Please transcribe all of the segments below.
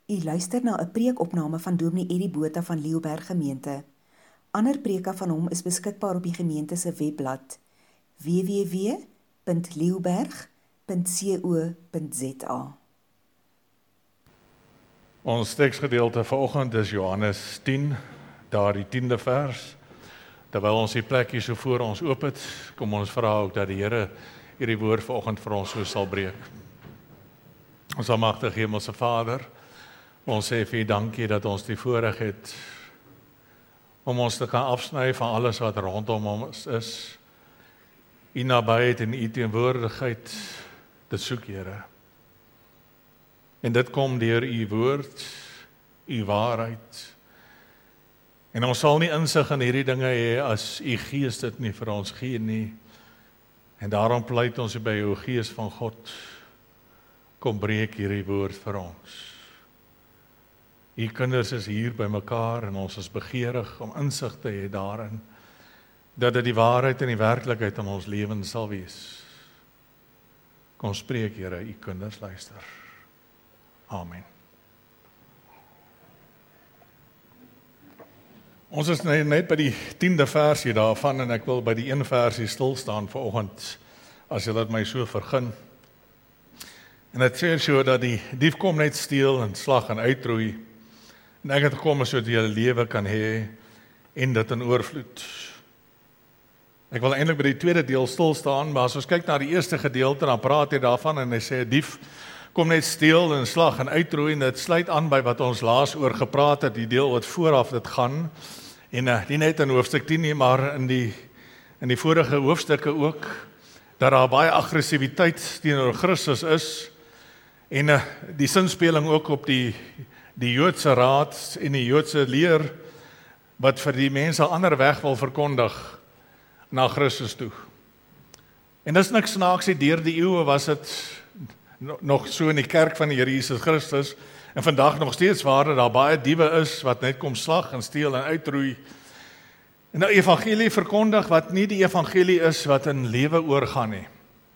U luister na 'n preekopname van Dominee Eddie Botha van Leeuberg Gemeente. Ander preke van hom is beskikbaar op die gemeente se webblad www.leeuberg.co.za. Ons teksgedeelte vanoggend is Johannes 10, daar die 10de vers. Terwyl ons die plekkie so voor ons oop het, kom ons vra ook dat die Here hierdie woord vanoggend vir ons so sal breek. Ons almagtige Hemelse Vader, ons sê vir U dankie dat ons die voorreg het om ons te kan afsny van alles wat rondom ons is. U nabyheid en U teenwoordigheid te soek, Here. En dit kom deur U woord, U waarheid. En ons sal nie insig in hierdie dinge hê as U Gees dit nie vir ons gee nie. En daarom pleit ons by U Gees van God, kom breek hierdie woord vir ons. U kinders is hier by mekaar en ons is begeerig om insig te hê daarin, dat dit die waarheid en die werklikheid in ons lewens sal wees. Kom spreek, Here, U kinders luister. Amen. Ons is net by die 10de versie daarvan en ek wil by die 1 versie stil staan vanoggend, as jy dit my so vergun. En dit sê so dat die dief kom net steel en slag en uitroei. En ek het gekom sodat jy 'n lewe kan hê en dit in oorvloed. Ek wil eintlik by die tweede deel stil staan, maar as ons kyk na die eerste gedeelte, dan praat hy daarvan en hy sê 'n dief kom net steel en slag en uitroei, en dit sluit aan by wat ons laas oor gepraat het, die deel wat vooraf dit gaan, en nie net in hoofstuk 10 nie, maar in die vorige hoofstukke ook, dat daar baie aggressiwiteit teenoor Christus is, en die sinspeling ook op die Joodse raad en die Joodse leer, wat vir die mense 'n ander weg wil verkondig na Christus toe. En dis niks snaaks nie, deur die eeue was dit nog so in die kerk van die Here Jesus Christus, en vandag nog steeds waar daar baie diewe is, wat net kom slag en steel en uitroei, en 'n evangelie verkondig, wat nie die evangelie is, wat in lewe oorgaan nie.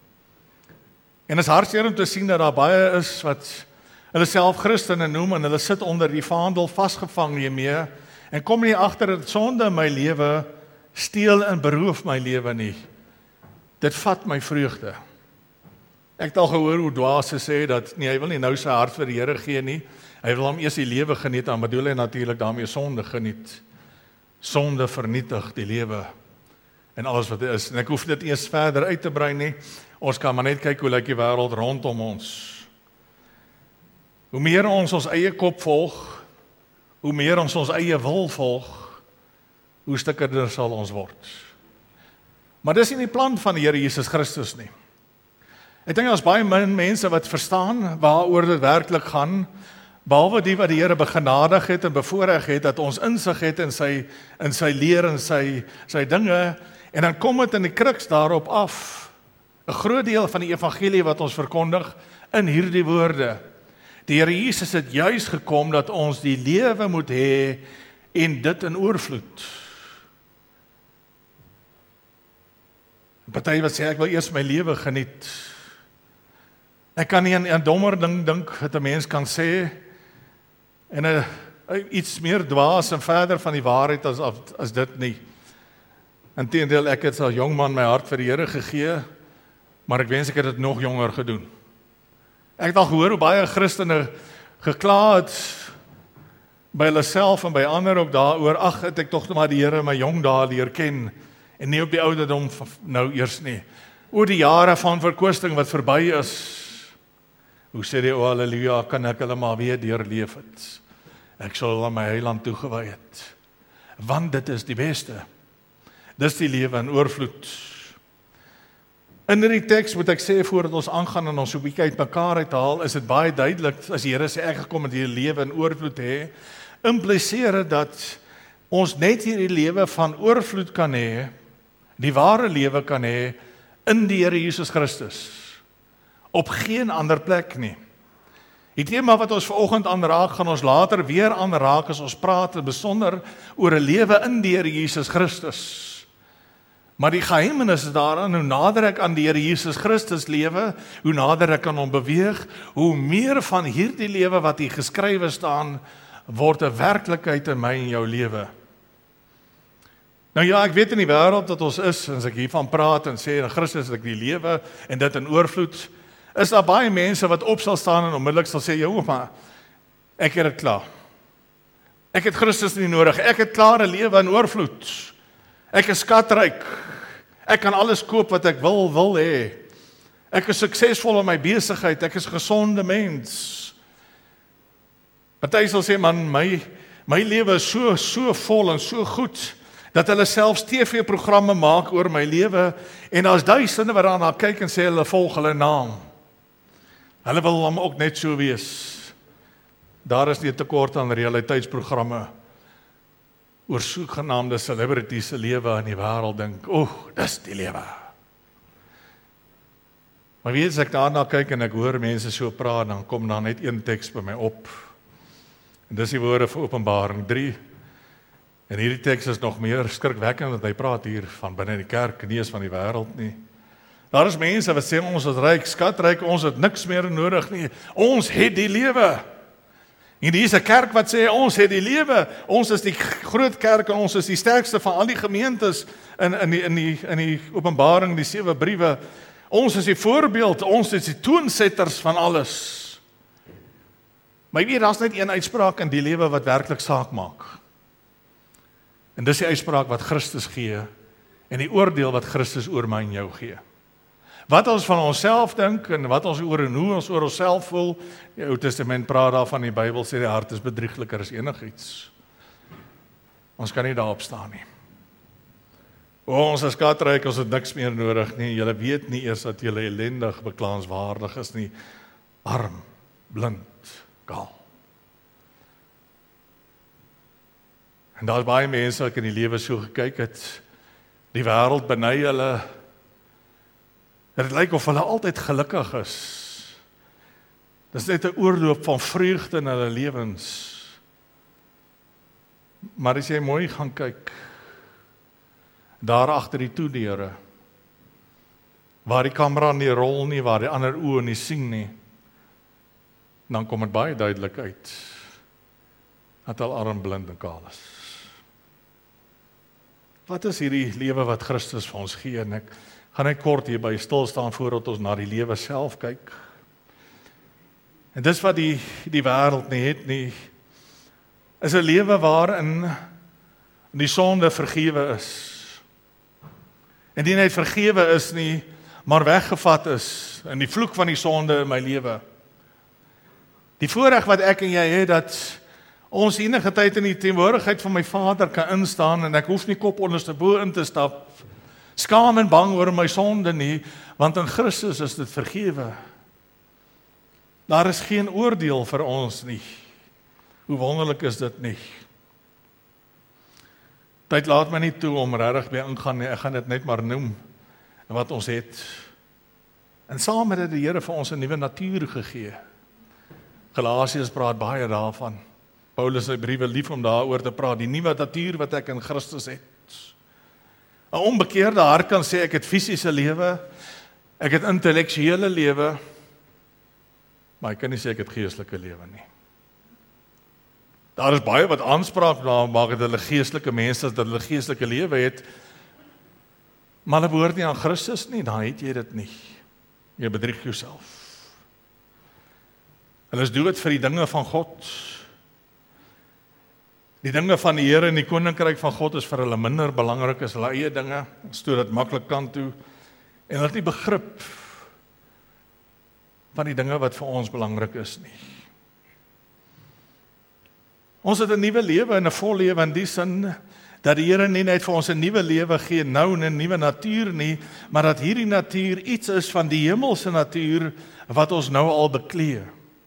En is hartseer om te sien, dat daar baie is, wat hulle self Christene noem, en hulle sit onder die vaandel vasgevang hiermee, en kom nie agter dat sonde in my lewe steel en beroof my lewe nie. Dit vat my vreugde. Ek het al gehoor hoe dwaase sê dat hy wil nie nou sy hart vir die Here gee nie. Hy wil hom eers die lewe geniet, dan bedoel hy natuurlik daarmee sonde geniet. Sonde vernietig die lewe en alles wat is. En ek hoef dit eers verder uit te brei nie. Ons kan maar net kyk hoe lyk die wêreld rondom ons. Hoe meer ons eie kop volg, hoe meer ons eie wil volg, hoe stikkerder sal ons word. Maar dis nie die plan van die Here Jesus Christus nie. Ek dink daar's baie min mense wat verstaan waaroor dit werklik gaan, behalwe die wat die Here begenadig het en bevoorreg het, dat ons insig het in sy leer en sy dinge, en dan kom dit in die kruks daarop af. 'n Groot deel van die evangelie wat ons verkondig in hierdie woorde. Die Here Jesus het juis gekom dat ons die lewe moet hê en dit in oorvloed. Party wat sê ek wil eers my lewe geniet. Ek kan nie aan 'n dommer ding dink wat 'n mens kan sê, en iets meer dwaas en verder van die waarheid as dit nie. Inteendeel, ek het as jong man my hart vir die Here gegee, maar ek wens ek het dit nog jonger gedoen. Ek het al gehoor hoe baie Christene gekla het by hulle self en by ander ook daaroor, ag, het ek tog maar die Here my jong dae leer ken, en nie op die ouderdom nou eers nie. Oor die jare van verkwisting wat verby is, hoe sê die, o halleluja, kan ek hulle maar weer deurleef het. Ek sal hulle my heiland toegewy het. Want dit is die beste. Dis die lewe in oorvloed. In die teks moet ek sê, voordat ons aangaan en ons so 'n bietjie uit mekaar uithaal, is dit baie duidelik, as die Here sê ek gekom het hierdie lewe in oorvloed hê, impliseer dit dat ons net hierdie lewe van oorvloed kan hê, die ware lewe kan hê, in die Here Jesus Christus. Op geen ander plek nie. Die tema wat ons vanoggend aanraak, gaan ons later weer aanraak as ons praat besonder oor 'n lewe in die Here Jesus Christus. Maar die geheimenis is daaraan, hoe nader ek aan die Here Jesus Christus lewe, hoe nader ek aan hom beweeg, hoe meer van hierdie lewe wat hier geskrywe staan, word 'n werklikheid in my en jou lewe. Nou ja, ek weet in die wêreld dat ons is, as ek hiervan praat en sê, in Christus het ek die lewe en dit in oorvloed, is daar baie mense wat op sal staan en onmiddellik sal sê, "Jou, maar ek het dit klaar. Ek het Christus nie nodig. Ek het klaar 'n lewe in oorvloed. Ek is skatryk. Ek kan alles koop wat ek wil hê. Ek is suksesvol in my besigheid. Ek is 'n gesonde mens." Party sal sê, "Man, my lewe is so vol en so goed dat hulle selfs TV-programme maak oor my lewe en daar's duisende wat daarna kyk en sê hulle volg hulle naam. Hulle wil hom ook net so wees." Daar is nie 'n tekort aan realiteitsprogramme oor sogenaamde celebrities se lewe in die wêreld dink, dis die lewe. Maar weet as ek daarna kyk en ek hoor mense so praat, dan kom daar net een teks by my op. En dis die woorde van Openbaring 3. En hierdie teks is nog meer skrikwekkend, want hy praat hier van binne die kerk, nie eens van die wêreld nie. Daar is mense wat sê, ons is ryk, skatryk, ons het niks meer nodig nie. Ons het die lewe. En hier is 'n kerk wat sê, ons het die lewe, ons is die groot kerk en ons is die sterkste van al die gemeentes in die Openbaring, die 7 briewe. Ons is die voorbeeld, ons is die toonsetters van alles. Maar jy weet, daar's net een uitspraak in die lewe wat werklik saak maak. En dis die uitspraak wat Christus gee en die oordeel wat Christus oor my en jou gee. Wat ons van onsself dink en wat ons oor en hoe ons oor onsself voel, die Ou Testament praat daarvan, die Bybel sê die hart is bedriegliker as enigiets. Ons kan nie daarop staan nie. Ons is skatryk, ons het niks meer nodig nie. Julle weet nie eers dat julle ellendig, beklaanswaardig is nie. Arm, blind, kaal. En daar's baie mense wat in die lewe so gekyk het, die wêreld beny hulle. Dit lyk of hulle altyd gelukkig is. Dis net 'n oorloop van vreugde in hulle lewens. Maar as jy mooi gaan kyk, daar agter die toedeure, waar die kamera nie rol nie, waar die ander oë nie sien nie, dan kom dit baie duidelik uit dat hulle arm, blind en kaal is. Wat is hierdie lewe wat Christus vir ons gee? En ek gaan net kort hierby stil staan voordat ons na die lewe self kyk. En dis wat die wêreld nie het nie, is 'n lewe waarin die sonde vergewe is. En die net vergewe is nie, maar weggevat is in die vloek van die sonde in my lewe. Die voorreg wat ek en jy het, dat ons enige tyd in die teenwoordigheid van my Vader kan instaan en ek hoef nie kop onderstebo in te stap, skaam en bang oor my sonde nie, want in Christus is dit vergewe. Daar is geen oordeel vir ons nie. Hoe wonderlik is dit nie? Tyd laat my nie toe om regtig by ingaan nie, ek gaan dit net maar noem wat ons het. En saam het die Here vir ons 'n nuwe natuur gegee. Galasiërs praat baie daarvan. Paulus sy briewe lief om daaroor te praat, die nuwe natuur wat ek in Christus het. 'n Onbekeerde hart kan sê ek het fisiese lewe, ek het intellektuele lewe, maar ek kan nie sê ek het geestelike lewe nie. Daar is baie wat aanspraak maak dat hulle geestelike mense, dat hulle geestelike lewe het, maar hulle behoort nie aan Christus nie, dan het jy dit nie. Jy bedrieg jouself. Hulle is dood vir die dinge van God. Die dinge van die Here en die koninkryk van God is vir hulle minder belangrik as hulle eie dinge, stoot dit maklik kant toe, en hulle het nie begrip van die dinge wat vir ons belangrik is nie. Ons het 'n nuwe lewe en 'n vol lewe in die sin dat die Here nie net vir ons 'n nuwe lewe gee nou en 'n nuwe natuur nie, maar dat hierdie natuur iets is van die hemelse natuur wat ons nou al beklee.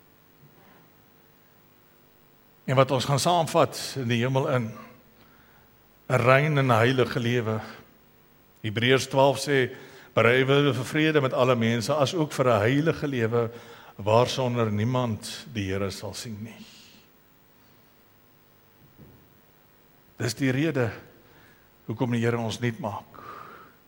En wat ons gaan saamvat in die hemel in. 'n Rein en 'n heilige lewe. Hebreërs 12 sê, berei vir vrede met alle mense, as ook vir 'n heilige lewe, waarsonder niemand die Here sal sien nie. Dis die rede hoekom die Here ons nuut maak.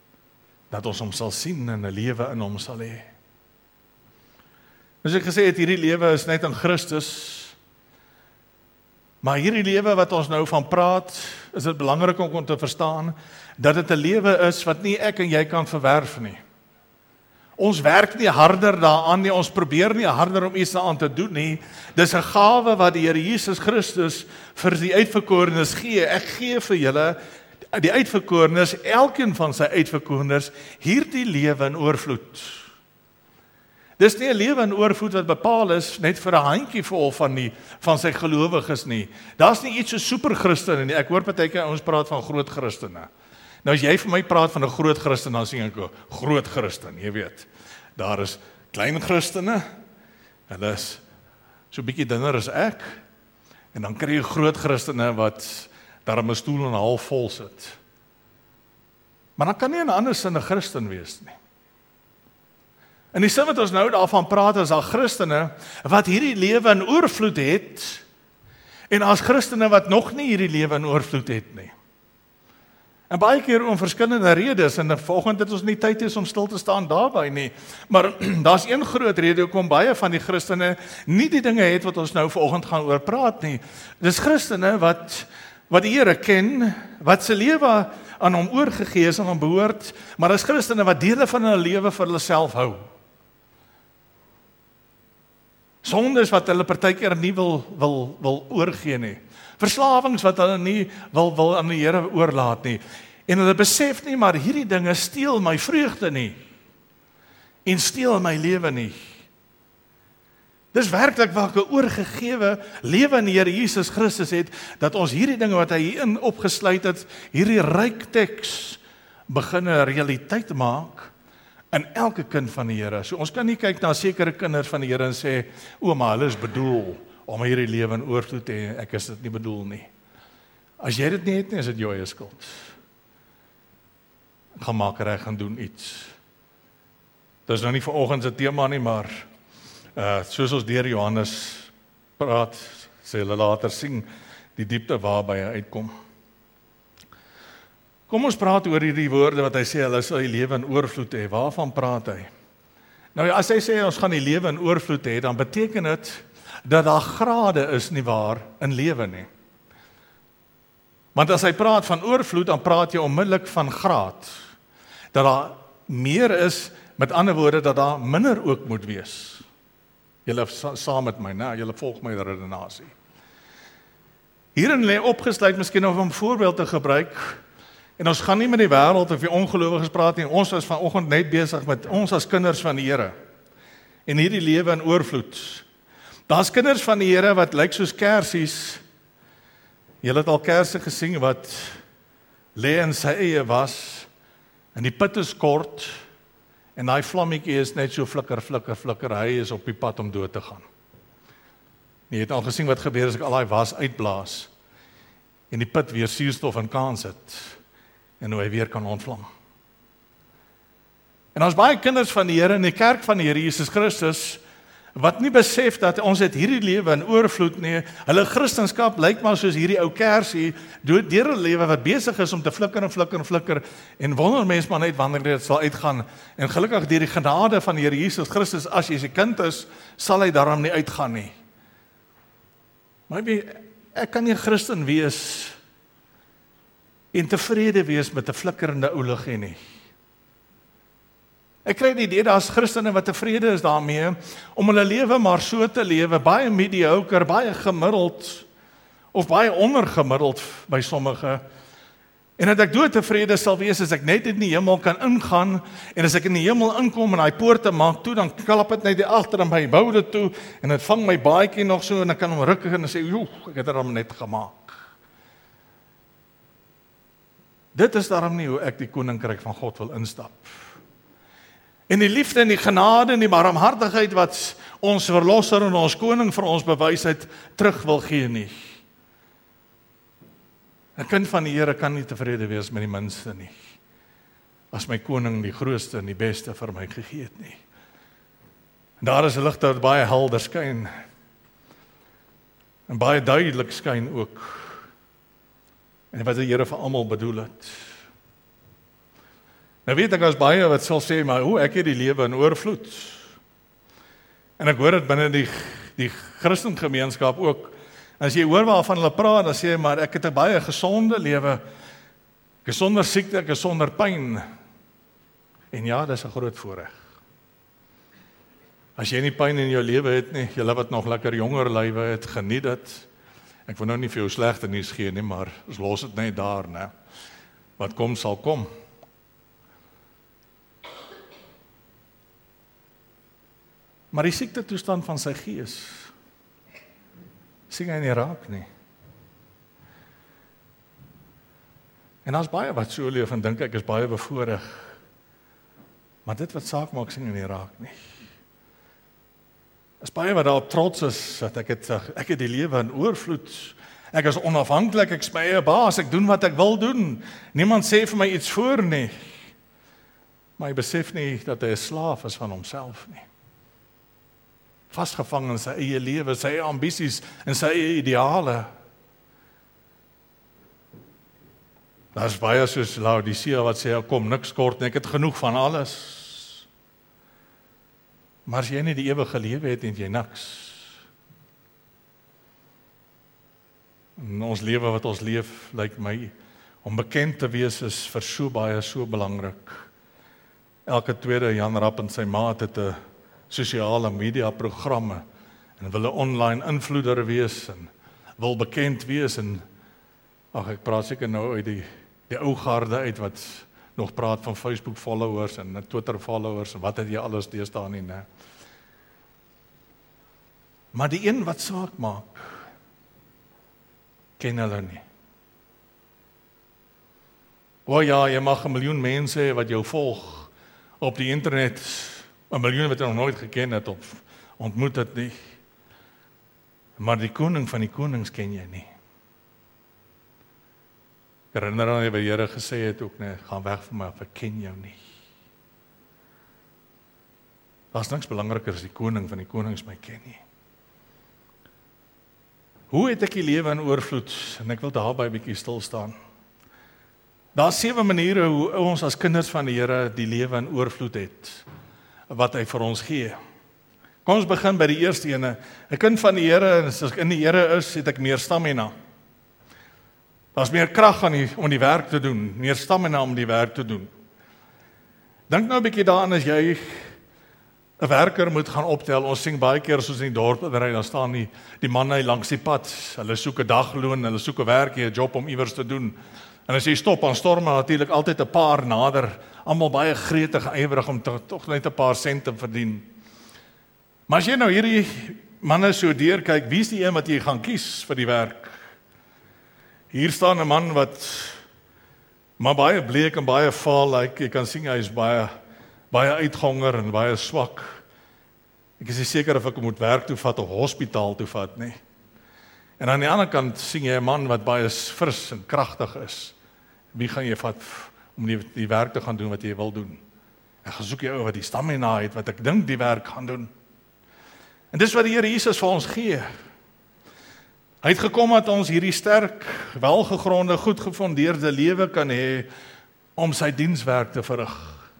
dat ons hom sal sien en 'n lewe in hom sal hê. Soos ek gesê het, hierdie lewe is net in Christus, maar hierdie lewe wat ons nou van praat, is dit belangrik om te verstaan, dat dit 'n lewe is wat nie ek en jy kan verwerf nie. Ons werk nie harder daaraan nie, ons probeer nie harder om iets daaraan te doen nie. Dis 'n gawe wat die Here Jesus Christus vir die uitverkorenes gee. Ek gee vir julle, die uitverkorenes, elkeen van sy uitverkorenes, hierdie lewe in oorvloed. Dis nie 'n lewe in oorvloed wat bepaal is net vir 'n handjievol van sy gelowiges nie. Daar's nie iets so superchristene nie. Ek hoor partykeer ons praat van groot Christene. Nou as jy vir my praat van 'n groot Christen, dan sê ek groot Christen, jy weet. Daar is klein Christene, hulle is so bietjie dunner as ek, en dan kry jy groot Christene wat daar 'n stoel en 'n half vol sit. Maar dan kan nie 'n ander sin 'n Christen wees nie. En die sin wat ons nou daarvan praat is al Christene wat hierdie lewe in oorvloed het, en as Christene wat nog nie hierdie lewe in oorvloed het nie. En baie keer om verskillende redes, en vanoggend het ons nie tyd is om stil te staan daarby nie, maar daar's een groot rede hoekom baie van die Christene nie die dinge het wat ons nou vanoggend gaan oor praat nie. Dis Christene wat die Here ken, wat se lewe aan hom oorgegee is en hom behoort, maar dis Christene wat dele van hulle lewe vir hulle self hou. Sondes wat hulle partykeer nie wil oorgee nie. Verslawings wat hulle nie wil aan die Here oorlaat nie. En hulle besef nie, maar hierdie dinge steel my vreugde nie. En steel my lewe nie. Dis werklik wat 'n oorgegewe lewe in die Here Jesus Christus het, dat ons hierdie dinge wat hy hierin opgesluit het, hierdie ryk teks, begin 'n realiteit maak in elke kind van die Here. So ons kan nie kyk na sekere kinders van die Here en sê, o, maar hulle is bedoel om hierdie lewe in oorvloed te hê. Ek is dit nie bedoel nie. As jy dit nie het nie, is dit jou eie skuld. Gaan maak reg, gaan doen iets. Dis nou nie vanoggend se tema nie, maar soos ons deur Johannes praat, sê hulle later sien die diepte waarby hy uitkom. Kom ons praat oor hierdie woorde wat hy sê, hulle sal die lewe in oorvloed hê. Waarvan praat hy? Nou ja, as hy sê ons gaan die lewe in oorvloed hê, dan beteken dit dat daar grade is nie waar in lewe nie. Want as hy praat van oorvloed, dan praat jy onmiddellik van graad. Dat daar meer is, met ander woorde, dat daar minder ook moet wees. Julle saam met my, né? Julle volg my redenasie. Hierin lê opgesluit, miskien om 'n voorbeeld te gebruik, en ons gaan nie met die wêreld of die ongelowiges praat nie, ons is vanoggend net besig met ons as kinders van die Here, en hierdie lewe in oorvloed. Daar's kinders van die Here wat lyk soos kersies. Julle het al kersse gesien wat lê in sy eie was, en die put is kort, en daai vlammetjie is net so flikker, flikker, flikker, hy is op die pad om dood te gaan. Jy het al gesien wat gebeur as ek al daai was uitblaas, en die put weer suurstof in kans het, en hoe hy weer kan ontvlam. En ons baie kinders van die Here in die kerk van die Here Jesus Christus, wat nie besef dat ons het hierdie lewe in oorvloed nie. Hulle Christendom lyk maar soos hierdie ou kersie, deur 'n lewe wat besig is om te flikker en flikker en flikker, en wonder mens maar net wanneer dit sal uitgaan. En gelukkig deur die genade van die Here Jesus Christus, as jy sy kind is, sal hy daarom nie uitgaan nie. Maar ek kan nie 'n Christen wees en tevrede wees met 'n flikkerende ou liggie nie. Ek kry die idee daar's Christene wat tevrede is daarmee om hulle lewe maar so te lewe, baie mediocre, baie gemiddeld of baie ondergemiddeld by sommige. En dat ek doodtevrede sal wees as ek net in die hemel kan ingaan, en as ek in die hemel inkom en daai poorte maak toe, dan klap dit net die agter in my boude toe en dit vang my baadjie nog so en ek kan hom ruk en sê, "Joe, ek het dit hom net gemaak." Dit is daarom nie hoe ek die koninkryk van God wil instap. En die liefde en die genade en die barmhartigheid wat ons verlosser en ons koning vir ons bewys het, terug wil gee nie. 'n Kind van die Here kan nie tevrede wees met die minste nie, as my koning die grootste en die beste vir my gegee het nie. En daar is 'n lig wat baie helder skyn, en baie duidelik skyn ook, en wat die Here vir almal bedoel het. Nou weet ek as baie wat sal sê, maar hoe ek het die lewe in oorvloed. En ek hoor dit binne die Christengemeenskap ook. As jy hoor waarvan hulle praat, dan sê jy, maar ek het 'n baie gesonde lewe. Ek is sonder siekte, ek is sonder pyn. En ja, dis 'n groot voorreg. As jy nie pyn in jou lewe het nie, julle wat nog lekker jonger lywe het, geniet dit. Ek wil nou nie vir jou slegte nuus gee nie, maar ons los dit net daar, né? Wat kom sal kom. Maar die siekte toestand van sy gees sien hy nie raak nie. En daar's baie wat so leef en dink ek is baie bevoorreg. Maar dit wat saak maak sien hy nie raak nie. Is baie wat daarop trots is, dat ek het die lewe in oorvloed. Ek is onafhanklik, ek is my eie baas, ek doen wat ek wil doen. Niemand sê vir my iets voor nie. Maar hy besef nie dat hy 'n slaaf is van homself nie. Vasgevang in sy eie lewe, sy eie ambisies en sy eie ideale. Daar's baie soos Laodicea wat sê, kom niks kort nie, ek het genoeg van alles. Maar as jy nie die ewige lewe het, het jy niks. In ons lewe wat ons leef, lyk my, om bekend te wees is vir so baie so belangrik. Elke tweede Jan Rapp en sy maat het 'n sosiale media programme en wil 'n online invloeder wees en wil bekend wees en ek praat seker nou uit die ou garde uit wat nog praat van Facebook followers en Twitter followers en wat het jy alles deesdae nie, né? Maar die een wat saak maak, ken hulle nie. O ja, jy mag 1 miljoen mense hê wat jou volg op die internet, 1 miljoen wat jy nog nooit geken het of ontmoet het nie. Maar die koning van die konings ken jy nie. Ek herinner aan wat die Here gesê het ook, nee, gaan weg van my, ek ken jou nie. Daar's niks belangriker as die koning van die konings my ken nie. Hoe het ek die lewe in oorvloed? En ek wil daarby 'n bietjie stil staan. Daar's 7 maniere hoe ons as kinders van die Here die lewe in oorvloed het, wat hy vir ons gee. Kom ons begin by die eerste ene. 'n Kind van die Here, as ek in die Here is, het ek meer stamina. Daar's meer krag om die werk te doen, meer stamina om die werk te doen. Dink nou 'n bietjie daaraan as jy 'n werker moet gaan optel. Ons sien baie keer as ons in die dorp ry, dan staan die manne langs die pad. Hulle soek 'n dagloon, hulle soek 'n werk, 'n job om iewers te doen. En as jy stop, dan storm natuurlik altyd 'n paar nader, almal baie gretig en ywerig om tog net 'n paar sent te verdien. Maar as jy nou hierdie manne so deurkyk, wie is die een wat jy gaan kies vir die werk? Hier staan 'n man wat maar baie bleek en baie vaal lyk. Jy kan sien hy is baie uitgehonger en baie swak. Ek is nie seker of ek hom moet werk toe vat of hospitaal toe vat nie. En aan die ander kant sien jy 'n man wat baie fris en kragtig is. Wie gaan jy vat om die werk te gaan doen wat jy wil doen? Ek gaan soek jy ou wat die stamina het, wat ek dink die werk gaan doen. En dis wat die Here Jesus vir ons gee. Hy het gekom dat ons hierdie sterk, welgegronde, goed gefondeerde lewe kan hê om sy dienswerk te verrig.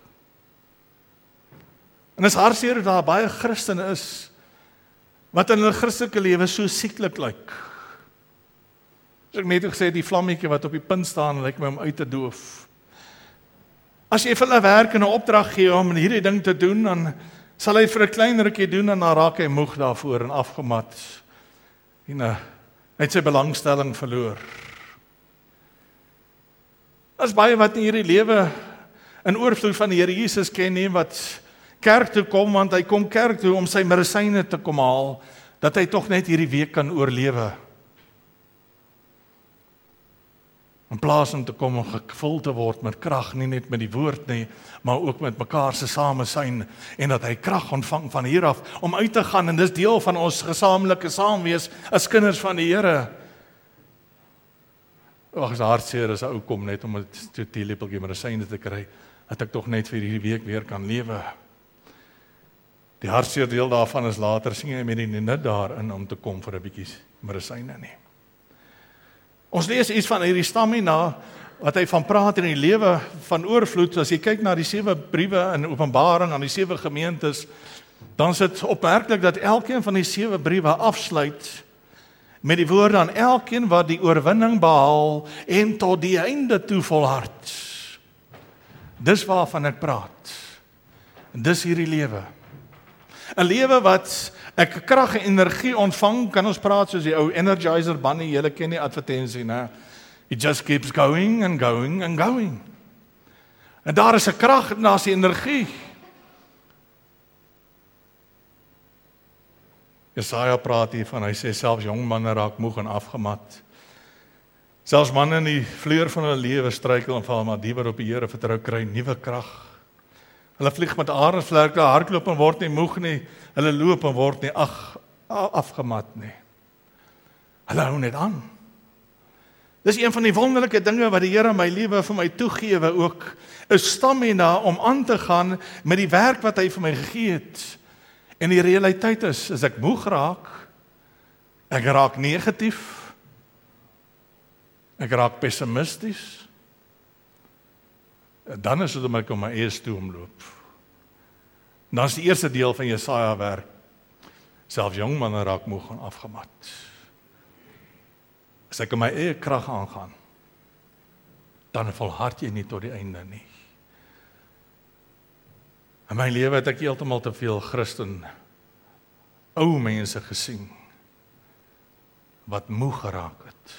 En is hartseer dat daar baie Christene is wat in hulle Christelike lewe so sieklik lyk. Soos ek net gesê, die vlammetjie wat op die punt staan, lyk my om uit te doof. As jy vir hulle werk en 'n opdrag gee om hierdie ding te doen, dan sal hy vir 'n klein rukkie doen en dan raak hy moeg daarvoor en afgemat. En het sy belangstelling verloor. As baie wat in hierdie lewe in oorvloed van die Here Jesus ken nie, wat kerk toe kom, want hy kom kerk toe om sy medisyne te kom haal, dat hy tog net hierdie week kan oorlewe. In plaas om te kom om gevul te word met krag, nie net met die woord nie, maar ook met mekaar se samesyn, en dat hy krag ontvang van hier af, om uit te gaan, en dis deel van ons gesamentlike saamwees, as kinders van die Here. As hartseer as 'n ou kom net om 'n teelepeltjie medisyne te kry, dat ek tog net vir hierdie week weer kan lewe. Die hartseer deel daarvan is later, sien jy met die nut daarin om te kom vir 'n bietjie medisyne nie. Ons lees iets van hierdie stamina wat hy van praat in die lewe van oorvloed, as jy kyk na die 7 briewe in Openbaring aan die 7 gemeentes, dan is dit opmerklik dat elkeen van die 7 briewe afsluit met die woorde aan elkeen wat die oorwinning behaal en tot die einde toe volhard. Dis waarvan ek praat. En dis hierdie lewe. 'n lewe wat ek krag en energie ontvang, kan ons praat soos die ou Energizer Bunny, julle ken die advertensie, né? It just keeps going and going and going. En daar is 'n krag en daar's die energie. Jesaja praat hiervan, hy sê selfs jong manne raak moeg en afgemat. Selfs manne in die vleur van hulle lewe struikel en val, maar die wat op die Here vertrou kry nuwe krag. Hulle vlieg met arensvlerke, hardloop en word nie moeg nie. Hulle loop en word nie afgemat nie. Hulle hou net aan. Dis een van die wonderlike dinge wat die Here in my lewe vir my toegewe ook, is stamina om aan te gaan met die werk wat hy vir my gegee het. En die realiteit is, as ek moeg raak, ek raak negatief, ek raak pessimisties, dan is dit om ek om my ees toe omloop. Dan is die eerste deel van Jesaja werk, selfs jong manne raak moeg en afgemat. As ek om my eie krag aangaan, dan volhard jy nie tot die einde nie. In my lewe het ek heeltemal te veel Christen, ou mense gesien, wat moeg geraak het.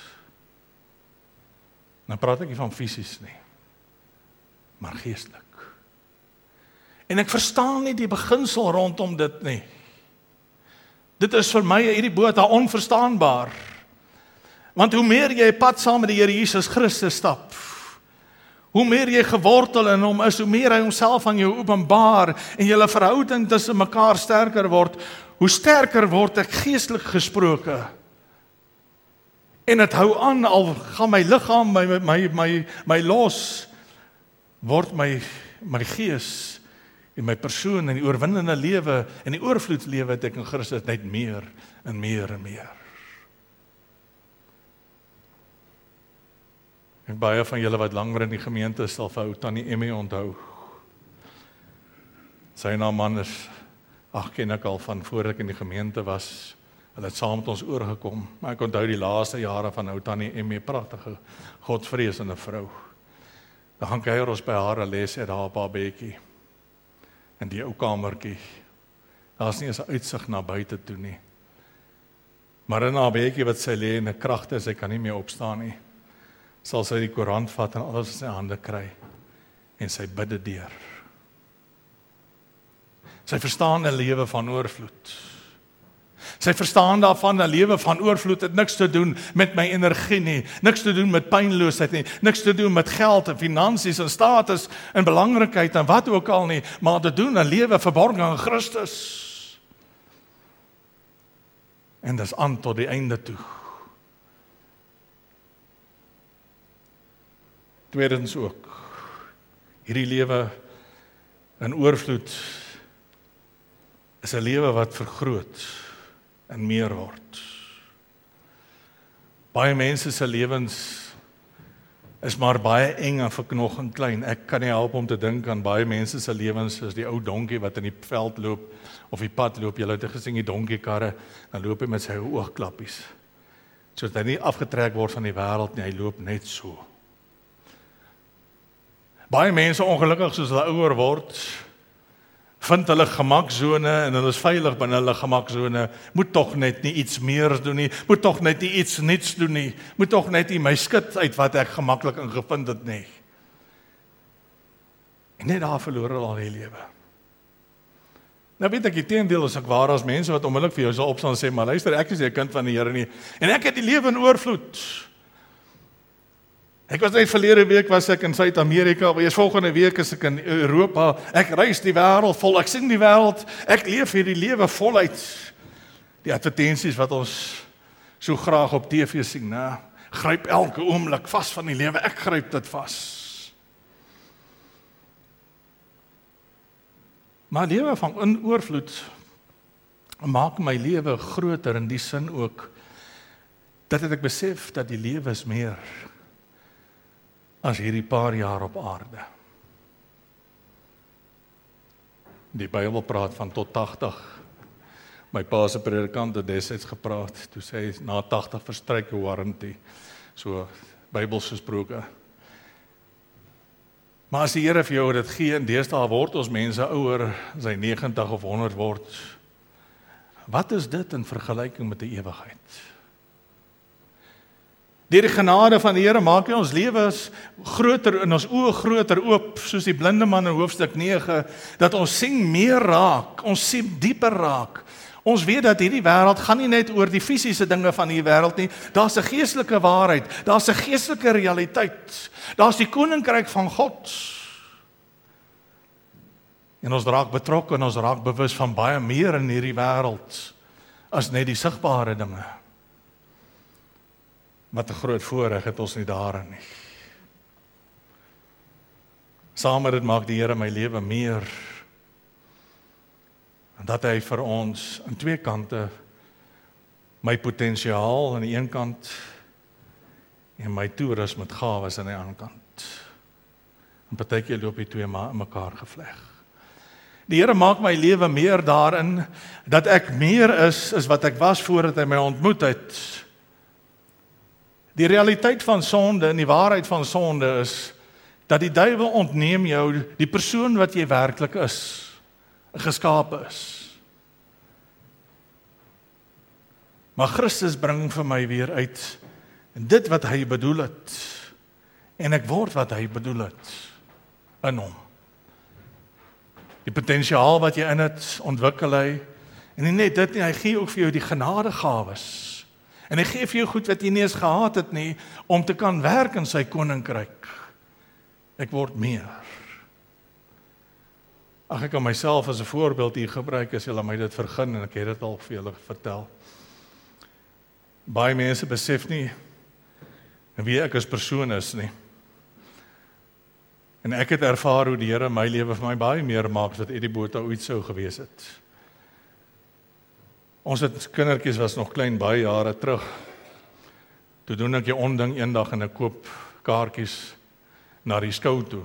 Nou praat ek nie van fisies nie, maar geestelik. En ek verstaan nie die beginsel rondom dit nie. Dit is vir my hierdie boodskap onverstaanbaar. Want hoe meer jy pad saam met die Here Jesus Christus stap, hoe meer jy gewortel in hom is, hoe meer hy homself aan jou openbaar en julle verhouding tussen mekaar sterker word, hoe sterker word ek geestelik gesproke. En dit hou aan, al gaan my liggaam my los, word my gees en my persoon en die oorwinnende lewe en die oorvloedslewe het ek in Christus net meer en meer en meer. En baie van julle wat langer in die gemeente is, sal vir ou Tannie Emmy onthou. Sy en haar man is, ken ek al van voor ek in die gemeente was. Hulle het saam met ons oorgekom. Maar ek onthou die laaste jare van ou Tannie Emmy, pragtige, godvreesende vrou. Dan gaan kuier ons by haar en lees uit haar babatjie. In die ou kamertjie. Daar's nie eens 'n uitsig na buite toe nie. Maar in haar babatjie wat sy lê en 'n kragte, sy kan nie meer opstaan nie. Sal sy die koerant vat en alles in sy hande kry en sy bid dit deur. Sy verstaan 'n lewe van oorvloed. Sy verstaan daarvan 'n lewe van oorvloed het niks te doen met my energie nie, niks te doen met pynloosheid nie, niks te doen met geld en finansies en status en belangrikheid en wat ook al nie, maar te doen 'n lewe verborge in Christus. En dis aan tot die einde toe. Tweedens ook, hierdie lewe in oorvloed is 'n lewe wat vergroot en meer word. Baie mense se lewens is maar baie eng en verknog en klein. Ek kan nie help om te dink aan baie mense se lewens as die ou donkie wat in die veld loop of die pad loop. Julle het gesien die donkiekarre, dan loop hy met sy oogklappies. Sodat hy nie afgetrek word van die wêreld nie, hy loop net so. Baie mense ongelukkig soos hulle ouer word, vind hulle gemaksone en hulle is veilig binne hulle gemaksone, moet tog net nie iets meer doen nie, moet tog net nie iets niets doen nie, moet tog net nie my skit uit wat ek gemaklik ingevind het nie. En net daar verloor hulle al die lewe. Nou weet ek, die teendeel is ek waar as mense wat onmiddellik vir jou sal opstaan en sê, maar luister, ek is nie 'n kind van die Here nie, en ek het die lewe in oorvloed. Ek was net verlede week was ek in Suid-Amerika, eers volgende week is ek in Europa, ek reis die wêreld vol, ek sien die wêreld, ek leef hierdie lewe voluit. Die advertensies wat ons so graag op TV sien, né? Gryp elke oomblik vas van die lewe, ek gryp dit vas. Maar lewe van in oorvloed maak my lewe groter in die sin ook, dat ek besef dat die lewe is meer. as hierdie paar jaar op aarde. Die Bybel praat van tot 80. My pa se predikant het destyds gepraat, toe sê hy, na 80 verstryk 'n warranty, so Bybels gesproke. Maar as die Here vir jou dit gee, en deesdae word ons mense ouer, as hy 90 of 100 word, wat is dit in vergelyking met die ewigheid? Deur die genade van die Here maak hy ons lewens groter en ons oë groter oop, soos die blinde man in hoofstuk 9, dat ons sien meer raak, ons sien dieper raak. Ons weet dat hierdie wêreld gaan nie net oor die fisiese dinge van hierdie wêreld nie, daar's 'n geestelike waarheid, daar's 'n geestelike realiteit, daar's die koninkryk van God. En ons raak betrokke en ons raak bewus van baie meer in hierdie wêreld as net die sigbare dinge. Wat 'n groot voorreg het ons nie daarin nie. Saam met dit maak die Here my lewe meer, en dat hy vir ons aan twee kante my potensiaal aan die een kant en my toerus met gawes aan die ander kant. En partykeer loop die twee maar in mekaar gevleg. Die Here maak my lewe meer daarin dat ek meer is as wat ek was voordat hy my ontmoet het. Die realiteit van sonde en die waarheid van sonde is dat die duiwel ontneem jou die persoon wat jy werklik is, geskape is. Maar Christus bring vir my weer uit dit wat hy bedoel het, en ek word wat hy bedoel het in hom. Die potensiaal wat jy in het, ontwikkel hy, en nie net dit nie, hy gee ook vir jou die genadegawes, en hy gee vir jou goed wat jy nie eens gehad het nie, om te kan werk in sy koninkryk. Ek word meer. Ag, ek kan myself as 'n voorbeeld hier gebruik, as julle my dit vergun, en ek het dit al vir julle vertel. Baie mense besef nie wie ek as persoon is nie. En ek het ervaar hoe die Here my lewe vir my baie meer maak as wat Eddie Botha ooit sou gewees het. Ons het kindertjies was nog klein baie jare terug. Toe doen ek 'n onding eendag en ek koop kaartjies na die skou toe.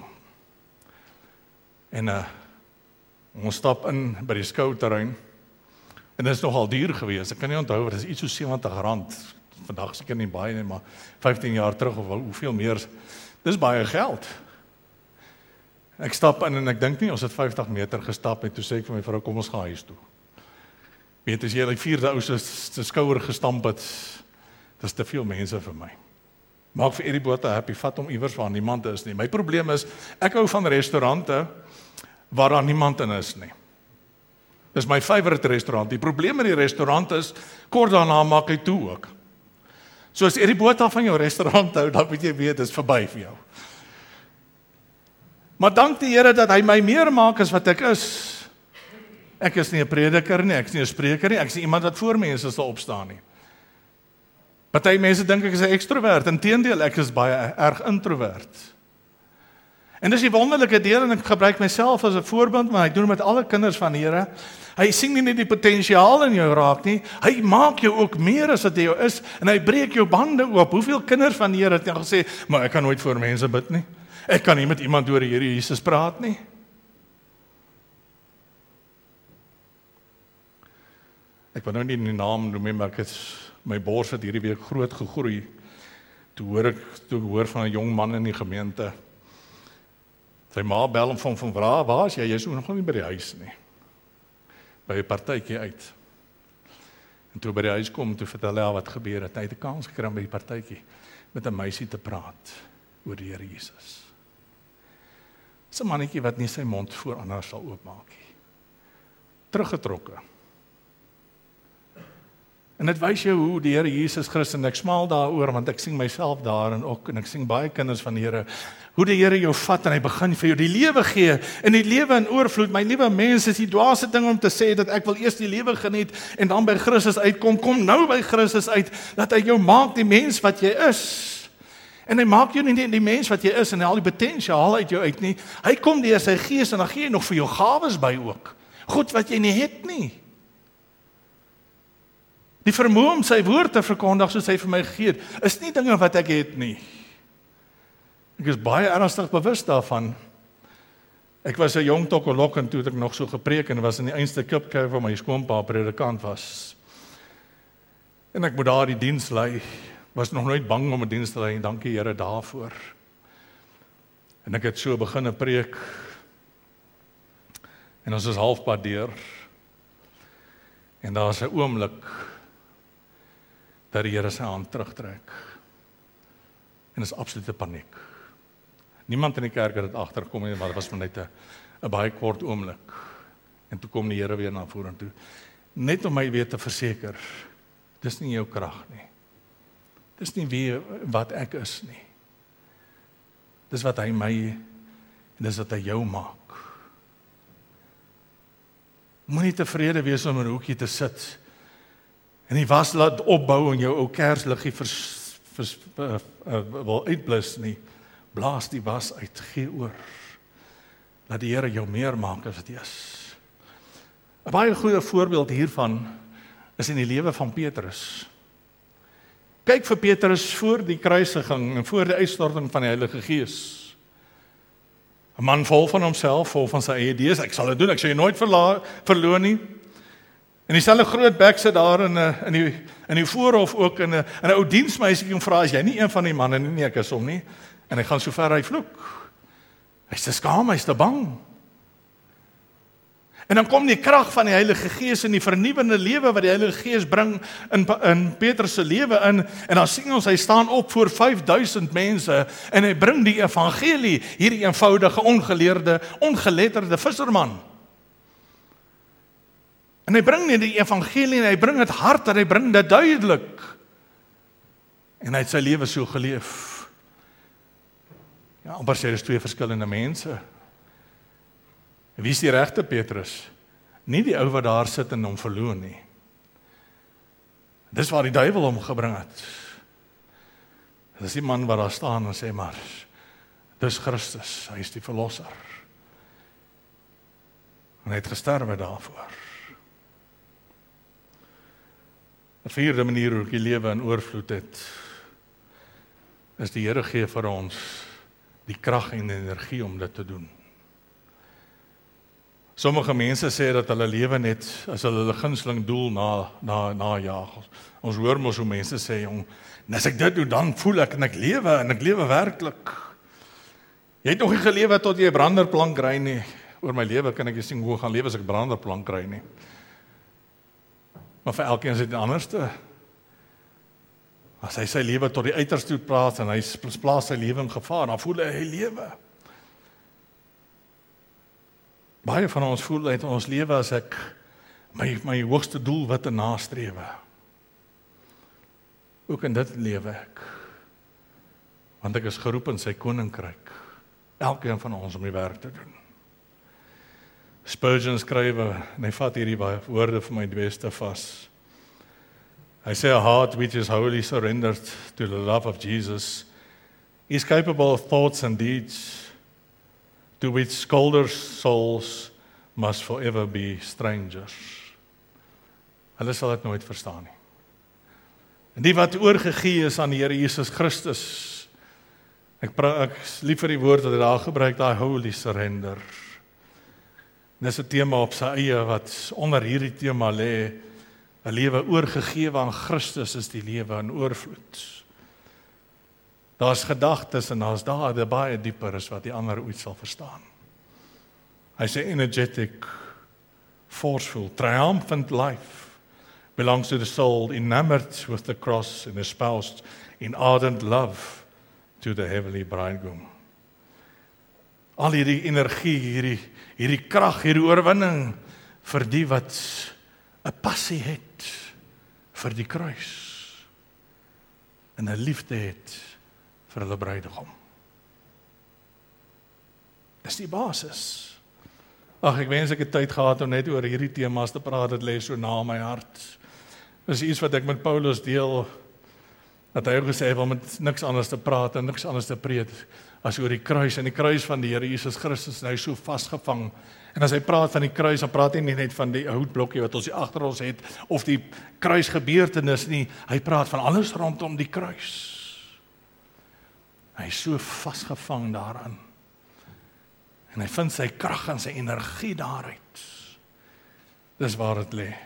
En ons stap in by die skouterrein. En dit is nogal duur geweest. Ek kan nie onthou, dit is iets so R70. Vandag seker nie baie nie, maar 15 jaar terug of hoeveel meer. Dis baie geld. Ek stap in en ek dink nie, ons het 50 meter gestap en toe sê ek vir my vrou, kom ons gaan huis toe. Weet, as jy die vierde ou se skouer gestamp het, dis te veel mense vir my. Maak vir Eddie Botha happy, vat hom iewers waar niemand is nie. My probleem is, ek hou van restaurante waar daar niemand in is nie. Dis my favourite restaurant. Die probleem met die restaurant is, kort daarna maak hy toe ook. So as Eddie Botha van jou restaurant hou, dan moet jy weet, dis verby vir jou. Maar dank die Here dat hy my meer maak as wat ek is. Ek is nie 'n prediker nie, ek is nie 'n spreker nie, ek is nie iemand wat voor mense sal opstaan nie. Party mense dink ek is 'n ekstrovert, inteendeel, ek is baie erg introvert. En dis die wonderlike deel, en ek gebruik myself as 'n voorbeeld, maar ek doen met alle kinders van die Here. Hy sien nie net die potensiaal in jou raak nie, hy maak jou ook meer as wat jy is, en hy breek jou bande oop. Hoeveel kinders van die Here het nou gesê, maar ek kan nooit voor mense bid nie. Ek kan nie met iemand oor die Here Jesus praat nie. Ek wil nou nie die naam noem, maar ek het my bors het hierdie week groot gegroei. Toe hoor van 'n jong man in die gemeente. Sy ma bel hom van waar is jy? Jy is nog nie by die huis nie. By 'n partytjie uit. En toe by die huis kom, toe vertel hy wat gebeur het. Hy het 'n kans gekry om by die partytjie met 'n meisie te praat oor die Here Jesus. Dis 'n mannetjie wat nie sy mond voor ander sal oopmaak nie. Teruggetrokke. En dit wys jou hoe die Here Jesus Christus, en ek smaal daaroor, want ek sien myself daarin ook, en ek sien baie kinders van die Here, hoe die Here jou vat en hy begin vir jou die lewe gee, en die lewe in oorvloed. My liewe mense, is die dwaase ding om te sê dat ek wil eers die lewe geniet en dan by Christus uitkom. Kom nou by Christus uit, dat hy jou maak die mens wat jy is. En hy maak jou nie net die mens wat jy is en al die potensiaal uit jou uit nie. Hy kom deur sy gees en dan gee hy nog vir jou gawes by ook. Goed wat jy nie het nie. Die vermoë om sy woord te verkondig soos hy vir my gegee het, is nie dinge wat ek het nie. Ek is baie ernstig bewus daarvan. Ek was 'n jong tokkelok en toe het ek nog so gepreek en was in die einste klipkerk waar my skoonpa predikant was. En ek moet daar die diens lei. Was nog nooit bang om 'n diens te lei en dankie Here daarvoor. En ek het so begin 'n preek. En ons is halfpad deur. En daar's 'n oomblik dat die Here sy hand terugtrek. En is absolute paniek. Niemand in die kerk het dit agterkom nie, maar dit was maar net 'n baie kort oomblik. En toe kom die Here weer na vorentoe. Net om my weer te verseker, dis nie jou krag nie. Dis nie wat ek is nie. Dis wat hy my en dis wat hy jou maak. Moenie tevrede wees om in 'n hoekie te sit en die was laat opbou en jou ou kersliggie wil uitblus nie. Blaas die was uit, gee oor. Laat die Here jou meer maak as wat jy is. 'n Baie goeie voorbeeld hiervan is in die lewe van Petrus. Kyk vir Petrus voor die kruisiging en voor die uitstorting van die Heilige Gees. 'n Man vol van homself, vol van sy eie idees. Ek sal dit doen, ek sal jou nooit verloon nie. En dieselfde groot bek sit daar in die voorhof ook in 'n ou diensmeisie kom vra, is jy nie een van die manne nie? Nee, ek is hom nie. En hy gaan so ver hy vloek. Hy's te skaam, hy's te bang. En dan kom die krag van die Heilige Gees en die vernuwende lewe wat die Heilige Gees bring in Petrus se lewe in. En dan sien ons, hy staan op voor 5000 mense en hy bring die evangelie, hierdie eenvoudige, ongeletterde visserman. En hy bring nie die evangelie, en hy bring dit hard, en hy bring dit duidelik. En hy het sy lewe so geleef. Ja, amper sê, dis twee verskillende mense. Wie is die regte Petrus? Nie die ou wat daar sit en hom verloon nie. Dis waar die duiwel hom gebring het. Dis die man wat daar staan en sê, maar dis Christus, hy is die verlosser. En hy het gesterwe daarvoor. 'n vierde manier hoe ek die lewe in oorvloed het, is die Here gee vir ons die krag en die energie om dit te doen. Sommige mense sê dat hulle lewe net as hulle gunsteling doel najaag. Ons hoor mos hoe mense sê, jong, as ek dit doen, dan voel ek en ek lewe werklik. Jy het nog nie gelewe tot jy 'n branderplank ry nie. Oor my lewe kan ek nie sien hoe gaan lewe as ek 'n branderplank ry nie. Maar vir elkeen is dit anderste. As hy sy lewe tot die uiterste plaas en hy plaas sy lewe in gevaar, dan voel hy lewe. Baie van ons voel uit ons lewe as ek my hoogste doel wat te nastrewe. Ook in dit lewe ek. Want ek is geroep in sy koninkryk. Elkeen van ons om die werk te doen. Spurgeon skryf, en hy vat hierdie woorde vir my die beste vas. Hy sê, a heart which is wholly surrendered to the love of Jesus is capable of thoughts and deeds to which scholars' souls must forever be strangers. Hulle sal dit nooit verstaan nie. En die wat oorgegee is aan die Here Jesus Christus, ek lief vir die woord wat hy daar gebruik, daai holy surrender. Dis 'n tema op sy eie wat onder hierdie tema lê. 'n Lewe oorgegee aan Christus is die lewe in oorvloed. Daar's gedagtes en daar's dade baie dieper as wat die ander ooit sal verstaan. Hy sê energetic, forceful, triumphant life belongs to the soul enamored with the cross and espoused in ardent love to the heavenly bridegroom. Al hierdie energie, hierdie krag, hierdie oorwinning vir die wat 'n passie het vir die kruis en 'n liefde het vir hulle bruidegom. Dis die basis. Ag, ek wens ek het tyd gehad om net oor hierdie temas te praat, dit lê so na my hart. Dis iets wat ek met Paulus deel, dat hy gesê het om met niks anders te praat en niks anders te preek as oor die kruis en die kruis van die Here Jesus Christus, en hy is so vasgevang. En as hy praat van die kruis, dan praat hy nie net van die houtblokkie wat ons hier agter ons het, of die kruisgebeurtenis nie, hy praat van alles rondom die kruis. Hy is so vasgevang daaraan. En hy vind sy krag en sy energie daaruit. Dis waar dit lê.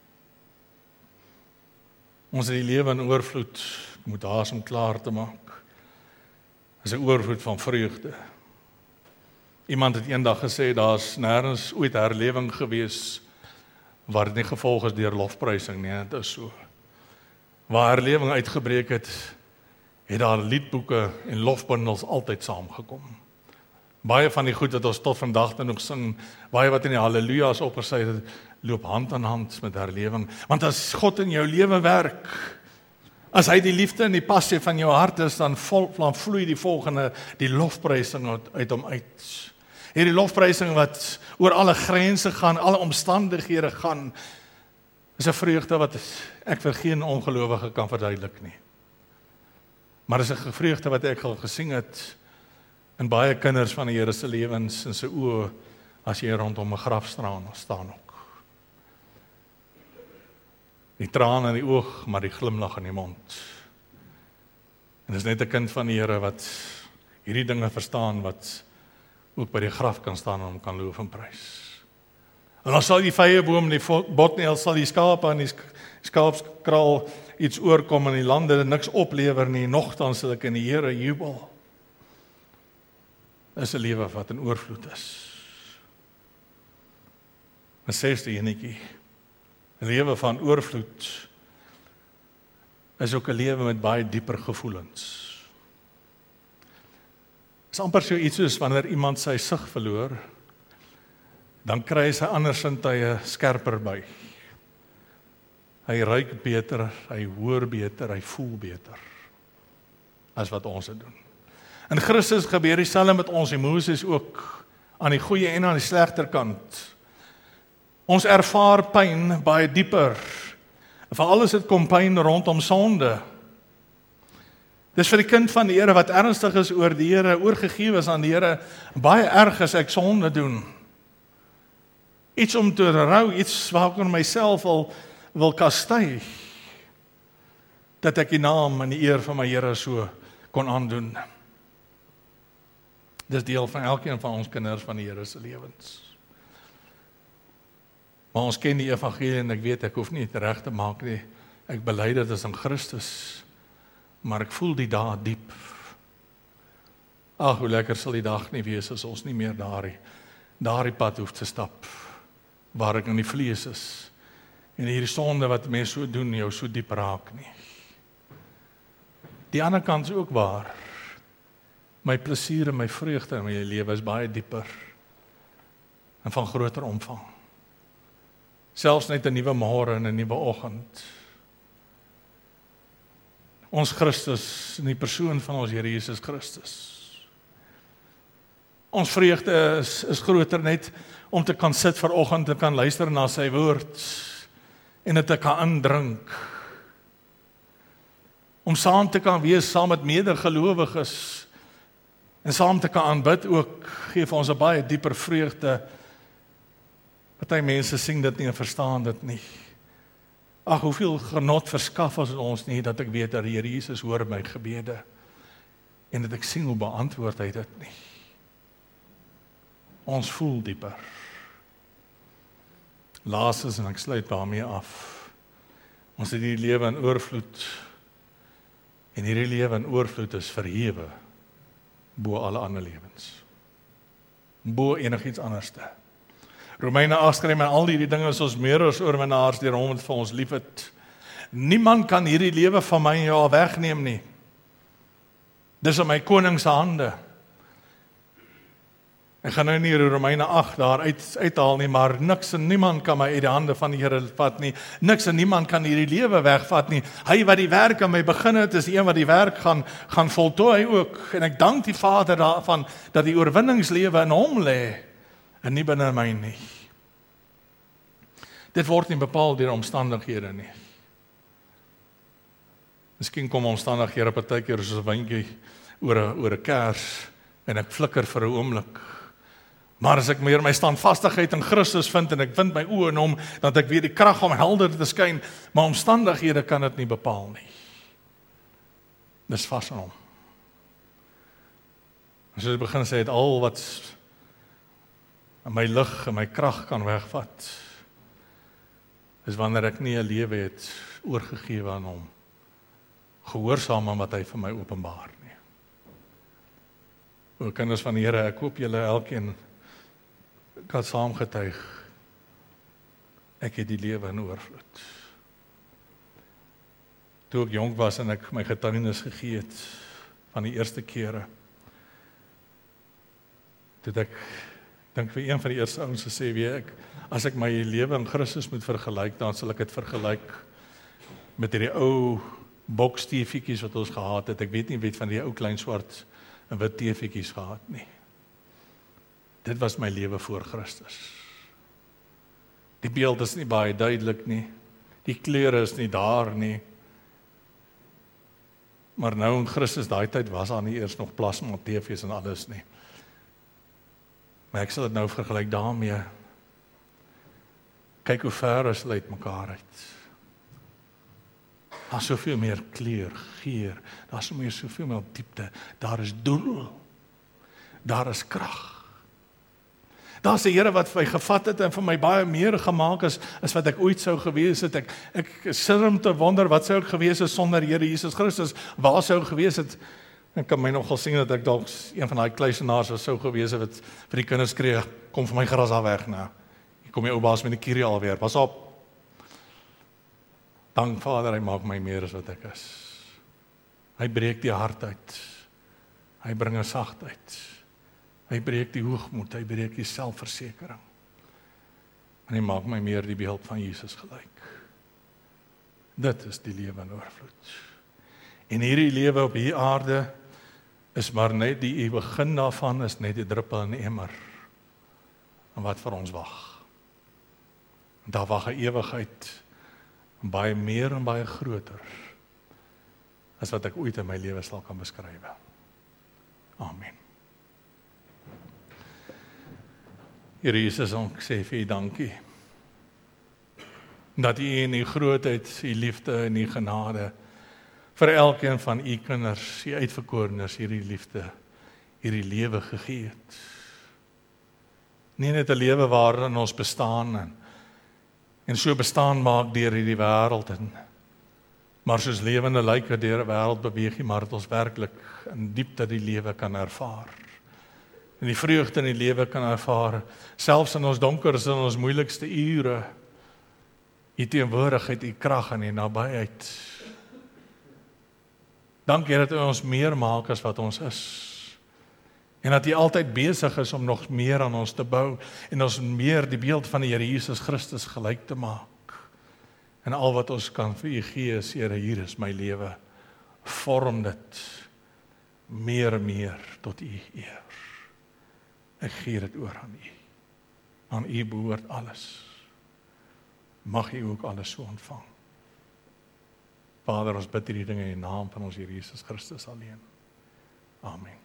Ons het die lewe in oorvloed, moet haas om klaar te maak. Dis 'n oorvloed van vreugde. Iemand het eendag gesê, daar's nêrens ooit herlewing gewees, waar dit nie gevolg is deur lofprysing nie, dit is so. Waar herlewing uitgebreek het, het daar liedboeke en lofbundels altyd saamgekom. Baie van die goed wat ons tot vandag nog sing, baie wat in die halleluja's opgesy het, loop hand aan hand met herlewing. Want as God in jou lewe werk, as hy die liefde en die passie van jou hart is, dan vloei die volgende, die lofprysing uit hom uit. Hierdie lofprysing wat oor alle grense gaan, alle omstandighede gaan, is 'n vreugde wat ek vir geen ongelowige kan verduidelik nie. Maar is 'n vreugde wat ek al gesien het in baie kinders van die Here se lewens in sy oë as jy rondom 'n graf staan ook. Die traan in die oog, maar die glimlag in die mond. En dis net 'n kind van die Here wat hierdie dinge verstaan, wat ook by die graf kan staan en hom kan loof en prys. En dan sal die vyeboom, die botneel, sal die skape en die skaapskraal iets oorkom in die lande, niks oplewer nie, nogtans sal ek in die Here jubel. Is 'n lewe wat in oorvloed is. 'n 6de enetjie. 'n Lewe van oorvloed is ook 'n lewe met baie dieper gevoelens. Is amper so iets soos wanneer iemand sy sig verloor, dan kry hy sy ander sintuie skerper by. Hy ruik beter, hy hoor beter, hy voel beter as wat ons dit doen. In Christus gebeur dieselfde met ons emosies ook, aan die goeie en aan die slegter kant. Ons ervaar pyn baie dieper. Veral as dit kom pyn rondom sonde. Dis vir die kind van die Here wat ernstig is oor die Here, oorgegee is aan die Here, baie erg as ek sonde doen. Iets om te rou, iets waar ek myself wil kastei, dat ek die naam en die eer van my Here so kon aandoen. Dis deel van elkeen van ons kinders van die Here se lewens. Maar ons ken die evangelie en ek weet ek hoef nie dit reg te maak nie. Ek bely dit as in Christus, maar ek voel die dae diep. Ag, hoe lekker sal die dag nie wees as ons nie meer daardie pad hoef te stap, waar ek in die vlees is, en hierdie sonde wat mense so doen, jou so diep raak nie. Die ander kant is ook waar. My plesier en my vreugde in my lewe is baie dieper en van groter omvang. Selfs net 'n nuwe môre en 'n nuwe oggend. Ons Christus in die persoon van ons Here Jesus Christus. Ons vreugde is groter net om te kan sit vanoggend en kan luister na sy woord en dit te kan indrink. Om saam te kan wees saam met medegelowiges en saam te kan aanbid ook, gee vir ons 'n baie dieper vreugde. Party mense sien dit nie en verstaan dit nie. Ag, hoeveel genot verskaf ons nie, dat ek weet dat die Here Jesus hoor my gebede, en dat ek sien hoe beantwoord hy dit nie. Ons voel dieper. Laastens, en ek sluit daarmee af, ons het die lewe in oorvloed, en hierdie lewe in oorvloed is verhewe, bo alle ander lewens. Bo enigiets anderste. Romeine 8 skryf, en al hierdie dinge is ons meer as oorwinnaars deur hom wat vir ons liefhet. Niemand kan hierdie lewe van my en jou wegneem nie. Dis in my koning se hande. Ek gaan nou nie Romeine 8 daar uithaal nie, maar niks en niemand kan my uit die hande van die Here vat nie. Niks en niemand kan hierdie lewe wegvat nie. Hy wat die werk aan my begin het, is die een wat die werk gaan voltooi ook. En ek dank die Vader daarvan dat die oorwinningslewe in hom lê en nie binne my nie. Dit word nie bepaal deur omstandighede nie. Miskien kom omstandighede partykeer soos 'n windjie oor 'n kers en ek flikker vir 'n oomblik. Maar as ek meer my standvastigheid in Christus vind en ek vind my oë in hom, dat ek weer die krag om helder te skyn, maar omstandighede kan dit nie bepaal nie. Dis vas aan hom. En soos ek begin sê, het al wat my lig en my krag kan wegvat, is wanneer ek nie 'n lewe het oorgegee aan hom, gehoorsaam aan wat hy vir my openbaar nie. O kinders van die Here, ek hoop julle elkeen kan saamgetuig, ek het die lewe in oorvloed. Toe ek jonk was en ek my getuienis gegee het van die eerste kere, toe ek dink vir een van die eerste ouens gesê, weet ek, as ek my lewe in Christus moet vergelyk, dan sal ek dit vergelyk met hierdie ou boksteefietjies wat ons gehad het. Ek weet nie wie van die ou klein swart en wit teefietjies gehad nie. Dit was my lewe voor Christus. Die beeld is nie baie duidelik nie. Die kleure is nie daar nie. Maar nou in Christus, daai tyd was daar nie eers nog plasma TV's en alles nie. Maar ek sal dit nou vergelyk daarmee. Kyk hoe ver is hulle uit mekaar uit. Daar is soveel meer kleur, geur, daar is soveel meer diepte, daar is doel, daar is krag. Daar is 'n Here wat my gevat het en vir my baie meer gemaak is wat ek ooit sou gewees het. Ek sit om te wonder, wat sou ek gewees het sonder Here Jesus Christus? Waar sou ek gewees het? Ek kan my nogal sien dat ek dalk een van daai kluisenaars was sou gewees het wat vir die kinders skree, kom vir my gras daar weg nou. Hier kom jy ou baas met die kierie alweer. Pas op. Dank Vader, hy maak my meer as wat ek is. Hy breek die hart uit. Hy bring 'n sagtheid. Hy breek die hoogmoed, hy breek die selfversekering. En hy maak my meer die beeld van Jesus gelyk. Dit is die lewe in oorvloed. En hierdie lewe op hierdie aarde is maar net die begin daarvan, is net die druppel in die emmer. En wat vir ons wag. Daar wag 'n ewigheid, baie meer en baie groter as wat ek ooit in my lewe sal kan beskryf. Amen. Here Jesus, ek sê vir U dankie dat U in U grootheid, U liefde en U genade vir elkeen van U kinders, U uitverkorenes, hierdie liefde, hierdie lewe gegee het. Nie net 'n lewe waarin ons bestaan en so bestaan maak deur hierdie wêreld maar soos lewende lyke deur 'n wêreld beweeg, maar dat ons werklik in diepte die lewe kan ervaar. En die vreugde in die lewe kan ervaar, selfs in ons donkerste en ons moeilikste ure, U teenwoordigheid, U krag en U nabyheid. Dankie dat U ons meer maak as wat ons is. En dat U altyd besig is om nog meer aan ons te bou en ons meer die beeld van die Here Jesus Christus gelyk te maak. En al wat ons kan vir U gee is, Here, hier is my lewe. Vorm dit meer en meer tot U eer. Ek gee dit oor aan U. Aan U behoort alles. Mag U ook alles so ontvang. Vader, ons bid hierdie dinge in die naam van ons Here Jesus Christus alleen. Amen.